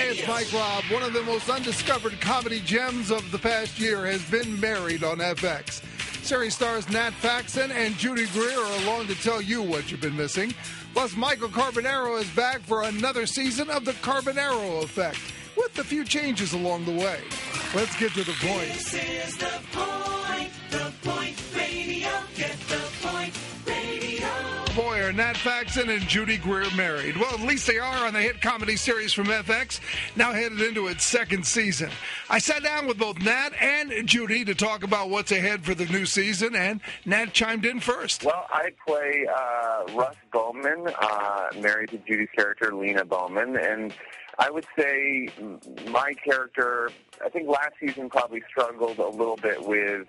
it's Mike Robb. One of the most undiscovered comedy gems of the past year has been Married on FX. Series stars Nat Faxon and Judy Greer are along to tell you what you've been missing. Plus, Michael Carbonaro is back for another season of The Carbonaro Effect, with a few changes along the way. Let's get to the point. This is The Point. The Point Radio. Get The Point Radio. Boy, are Nat Faxon and Judy Greer married. Well, at least they are on the hit comedy series from FX, now headed into its second season. I sat down with both Nat and Judy to talk about what's ahead for the new season, and Nat chimed in first. Well, I play Russ Bowman, married to Judy's character, Lena Bowman, and I would say my character, I think last season probably struggled a little bit with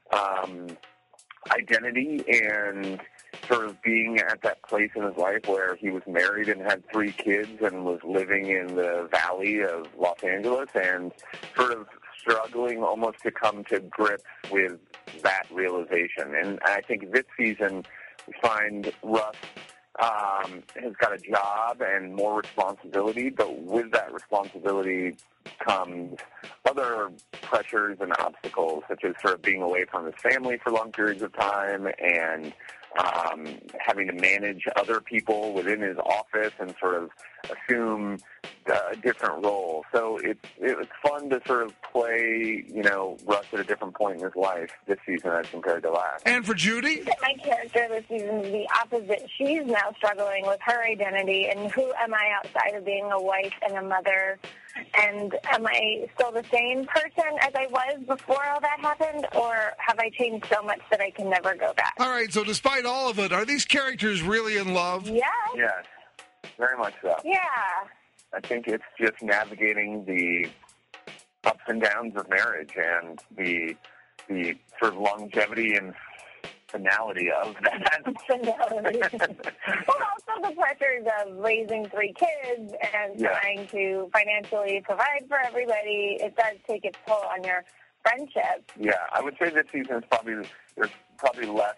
identity and sort of being at that place in his life where he was married and had 3 kids and was living in the valley of Los Angeles and sort of struggling almost to come to grips with that realization. And I think this season we find Russ has got a job and more responsibility, but with that responsibility comes other pressures and obstacles, such as sort of being away from his family for long periods of time and having to manage other people within his office and sort of assume a different role. So it was fun to sort of play, Russ at a different point in his life this season as compared to last. And for Judy? My character this season is the opposite. She's now struggling with her identity and who am I outside of being a wife and a mother, and am I still the same person as I was before all that happened, or have I changed so much that I can never go back? All right, so despite all of it, are these characters really in love? Yeah. Yes, very much so. Yeah. I think it's just navigating the ups and downs of marriage and the sort of longevity and finality of that. Well, also the pressures of raising 3 kids and trying to financially provide for everybody. It does take its toll on your friendship. Yeah, I would say this season is there's probably less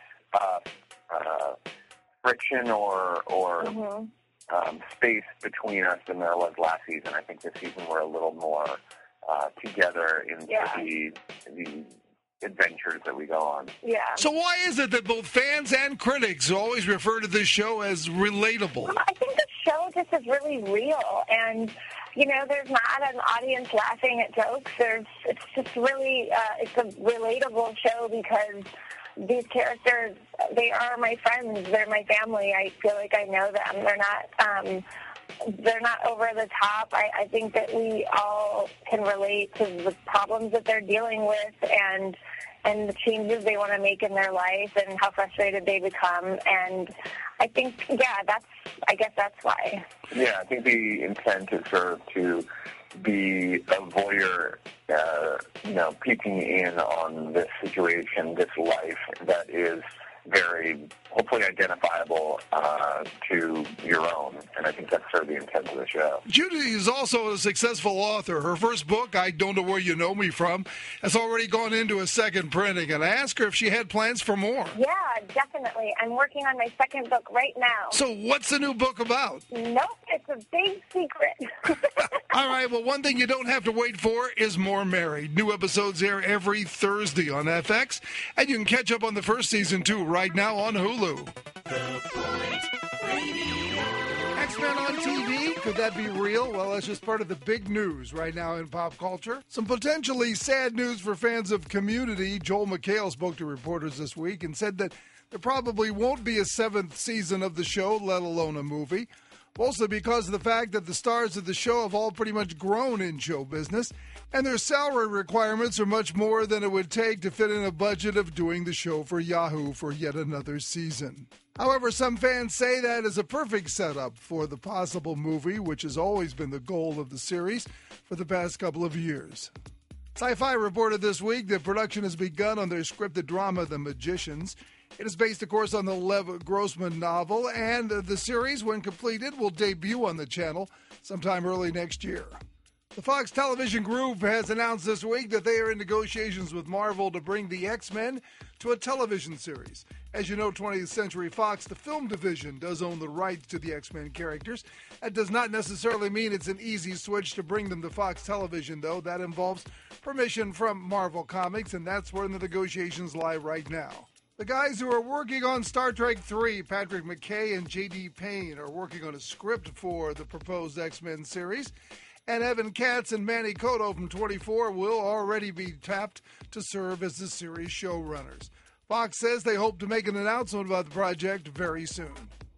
friction or space between us than there was last season. I think this season we're a little more together in the adventures that we go on. Yeah. So why is it that both fans and critics always refer to this show as relatable? I think the show just is really real, and there's not an audience laughing at jokes. It's just really it's a relatable show because these characters, they are my friends. They're my family. I feel like I know them. They're not over the top. I think that we all can relate to the problems that they're dealing with and the changes they want to make in their life and how frustrated they become. And I think, I guess that's why. Yeah, I think the intent is sort of to be a voyeur, peeking in on this situation, this life that is very, hopefully, identifiable to your own. And I think that's sort of the intent of the show. Judy is also a successful author. Her first book, I Don't Know Where You Know Me From, has already gone into a second printing. And I asked her if she had plans for more. Yeah, definitely. I'm working on my second book right now. So what's the new book about? Nope, it's a big secret. All right, well, one thing you don't have to wait for is more Married. New episodes air every Thursday on FX, and you can catch up on the first season, too, right now on Hulu. X-Men on TV? Could that be real? Well, that's just part of the big news right now in pop culture. Some potentially sad news for fans of Community. Joel McHale spoke to reporters this week and said that there probably won't be a 7th season of the show, let alone a movie. Mostly because of the fact that the stars of the show have all pretty much grown in show business, and their salary requirements are much more than it would take to fit in a budget of doing the show for Yahoo for yet another season. However, some fans say that is a perfect setup for the possible movie, which has always been the goal of the series for the past couple of years. Sci-Fi reported this week that production has begun on their scripted drama, The Magicians. It is based, of course, on the Lev Grossman novel, and the series, when completed, will debut on the channel sometime early next year. The Fox Television Group has announced this week that they are in negotiations with Marvel to bring the X-Men to a television series. As you know, 20th Century Fox, the film division, does own the rights to the X-Men characters. That does not necessarily mean it's an easy switch to bring them to Fox Television, though. That involves permission from Marvel Comics, and that's where the negotiations lie right now. The guys who are working on Star Trek III, Patrick McKay and J.D. Payne, are working on a script for the proposed X-Men series. And Evan Katz and Manny Cotto from 24 will already be tapped to serve as the series showrunners. Fox says they hope to make an announcement about the project very soon.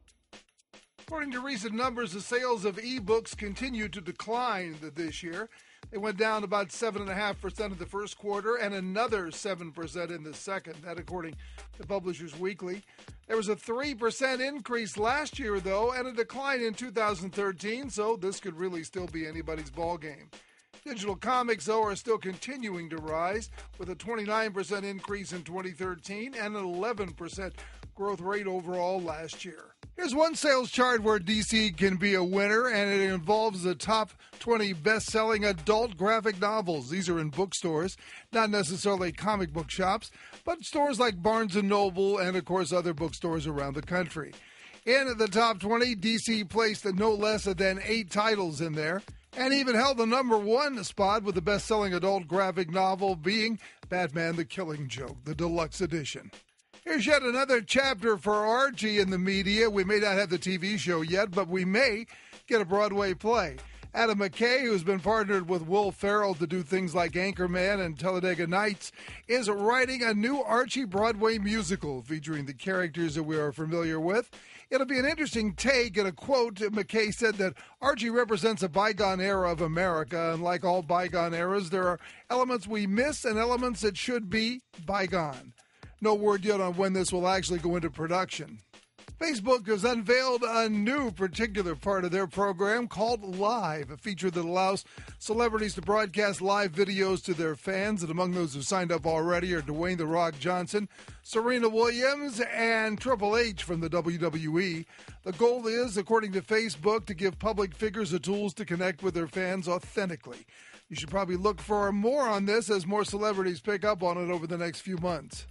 According to recent numbers, the sales of ebooks continue to decline this year. They went down about 7.5% in the first quarter and another 7% in the second. That according to Publishers Weekly. There was a 3% increase last year, though, and a decline in 2013, so this could really still be anybody's ballgame. Digital comics, though, are still continuing to rise, with a 29% increase in 2013 and an 11% growth rate overall last year. Here's one sales chart where DC can be a winner, and it involves the top 20 best-selling adult graphic novels. These are in bookstores, not necessarily comic book shops, but stores like Barnes & Noble and, of course, other bookstores around the country. In the top 20, DC placed no less than 8 titles in there, and even held the number 1 spot with the best-selling adult graphic novel being Batman the Killing Joke, the deluxe edition. Here's yet another chapter for Archie in the media. We may not have the TV show yet, but we may get a Broadway play. Adam McKay, who's been partnered with Will Ferrell to do things like Anchorman and Talladega Nights, is writing a new Archie Broadway musical featuring the characters that we are familiar with. It'll be an interesting take, and a quote, McKay said that Archie represents a bygone era of America, and like all bygone eras, there are elements we miss and elements that should be bygone. No word yet on when this will actually go into production. Facebook has unveiled a new particular part of their program called Live, a feature that allows celebrities to broadcast live videos to their fans. And among those who signed up already are Dwayne "The Rock" Johnson, Serena Williams, and Triple H from the WWE. The goal is, according to Facebook, to give public figures the tools to connect with their fans authentically. You should probably look for more on this as more celebrities pick up on it over the next few months.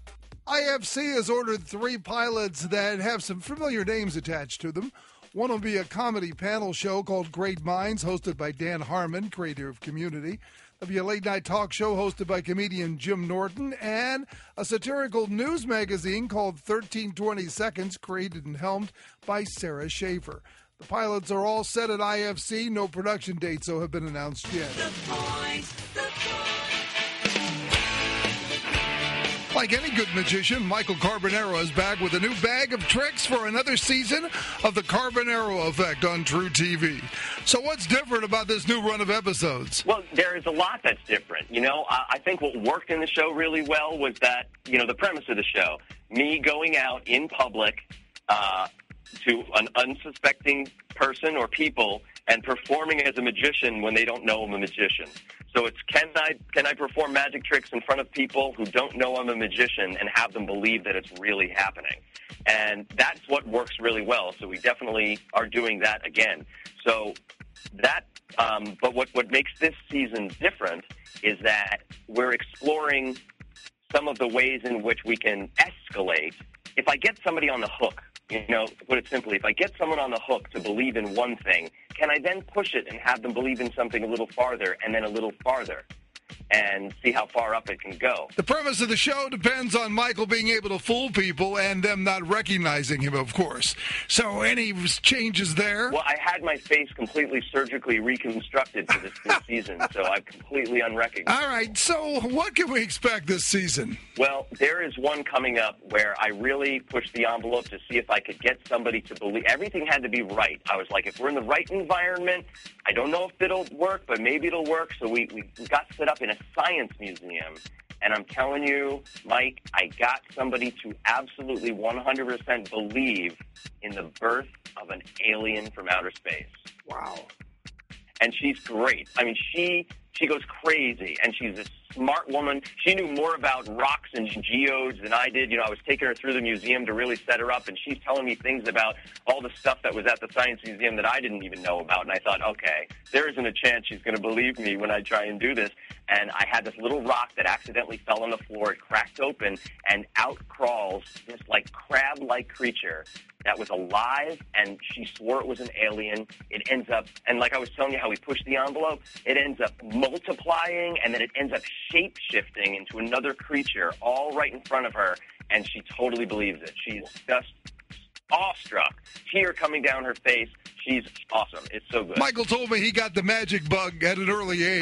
IFC has ordered 3 pilots that have some familiar names attached to them. One will be a comedy panel show called Great Minds, hosted by Dan Harmon, creator of Community. There'll be a late-night talk show hosted by comedian Jim Norton, and a satirical news magazine called 1320 Seconds, created and helmed by Sarah Schaefer. The pilots are all set at IFC. No production dates, though, have been announced yet. The point. Like any good magician, Michael Carbonaro is back with a new bag of tricks for another season of the Carbonaro Effect on True TV. So what's different about this new run of episodes? Well, there is a lot that's different. You know, I think what worked in the show really well was that, you know, the premise of the show, me going out in public to an unsuspecting person or people and performing as a magician when they don't know I'm a magician. So it's can I perform magic tricks in front of people who don't know I'm a magician and have them believe that it's really happening? And that's what works really well. So we definitely are doing that again. So that, but what makes this season different is that we're exploring some of the ways in which we can escalate. If I get somebody on the hook, you know, to put it simply, if I get someone on the hook to believe in one thing, can I then push it and have them believe in something a little farther and then a little farther and see how far up it can go? The premise of the show depends on Michael being able to fool people and them not recognizing him, of course. So any changes there? Well, I had my face completely surgically reconstructed for this new season, so I'm completely unrecognizable. All right, so what can we expect this season? Well, there is one coming up where I really pushed the envelope to see if I could get somebody to believe. Everything had to be right. I was like, if we're in the right environment, I don't know if it'll work, but maybe it'll work. So we got set up in a science museum. And I'm telling you, Mike, I got somebody to absolutely 100% believe in the birth of an alien from outer space. Wow. And she's great. I mean, she goes crazy, and she's a smart woman. She knew more about rocks and geodes than I did. You know, I was taking her through the museum to really set her up, and she's telling me things about all the stuff that was at the Science Museum that I didn't even know about. And I thought, okay, there isn't a chance she's going to believe me when I try and do this. And I had this little rock that accidentally fell on the floor. It cracked open, and out crawls this, like, crab-like creature that was alive, and she swore it was an alien. It ends up, and like I was telling you how we pushed the envelope, it ends up multiplying, and then it ends up shape-shifting into another creature all right in front of her, and she totally believes it. She's just awestruck. Tear coming down her face. She's awesome. It's so good. Michael told me he got the magic bug at an early age.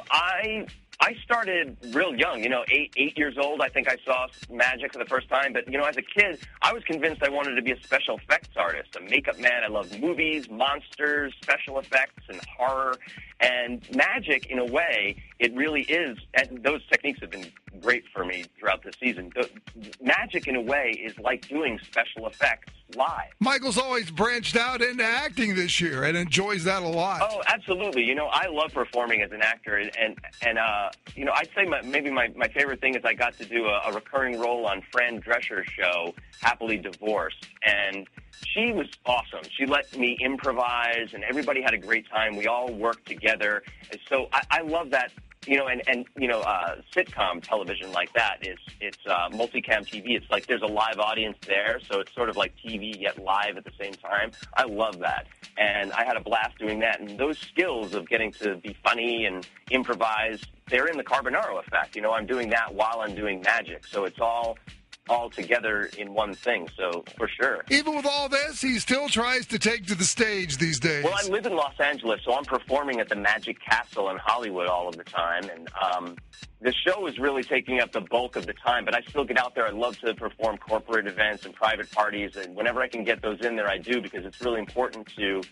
I started real young, you know, eight years old. I think I saw magic for the first time. But, you know, as a kid, I was convinced I wanted to be a special effects artist, a makeup man. I love movies, monsters, special effects, and horror. And magic, in a way, it really is, and those techniques have been great for me throughout the season. Magic, in a way, is like doing special effects live. Michael's always branched out into acting this year and enjoys that a lot. Oh, absolutely. You know, I love performing as an actor, and you know, I'd say maybe my favorite thing is I got to do a recurring role on Fran Drescher's show, Happily Divorced, and she was awesome. She let me improvise, and everybody had a great time. We all worked together. And so I love that, you know, and you know, sitcom television like that it's multicam TV. It's like there's a live audience there, so it's sort of like TV yet live at the same time. I love that, and I had a blast doing that. And those skills of getting to be funny and improvise, they're in the Carbonaro Effect. You know, I'm doing that while I'm doing magic, so it's all together in one thing, so for sure. Even with all this, he still tries to take to the stage these days. Well, I live in Los Angeles, so I'm performing at the Magic Castle in Hollywood all of the time, and the show is really taking up the bulk of the time, but I still get out there. I love to perform corporate events and private parties, and whenever I can get those in there, I do, because it's really important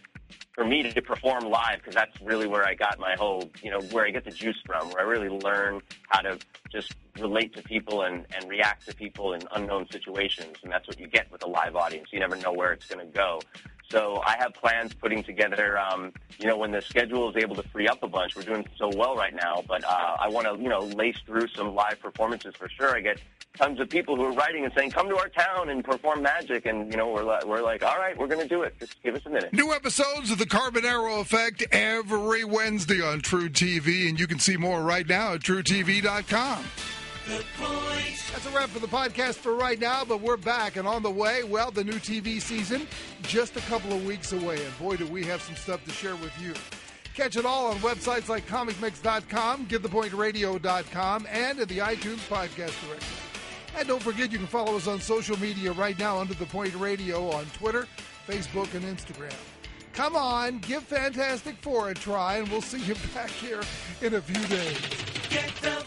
for me to perform live, because that's really where I got my whole, you know, where I get the juice from, where I really learn how to just relate to people and react to people in unknown situations, and that's what you get with a live audience. You never know where it's going to go. So I have plans putting together, you know, when the schedule is able to free up a bunch. We're doing so well right now, but I want to, you know, lace through some live performances for sure. I get tons of people who are writing and saying, come to our town and perform magic, and, you know, we're like, all right, we're going to do it. Just give us a minute. New episodes of The Carbonaro Effect every Wednesday on True TV, and you can see more right now at TrueTV.com. The Point. That's a wrap for the podcast for right now, but we're back and on the way. Well, the new TV season, just a couple of weeks away, and boy, do we have some stuff to share with you. Catch it all on websites like ComicMix.com, GiveThePointRadio.com, and in the iTunes Podcast Directory. And don't forget, you can follow us on social media right now under The Point Radio on Twitter, Facebook, and Instagram. Come on, give Fantastic Four a try, and we'll see you back here in a few days. Get the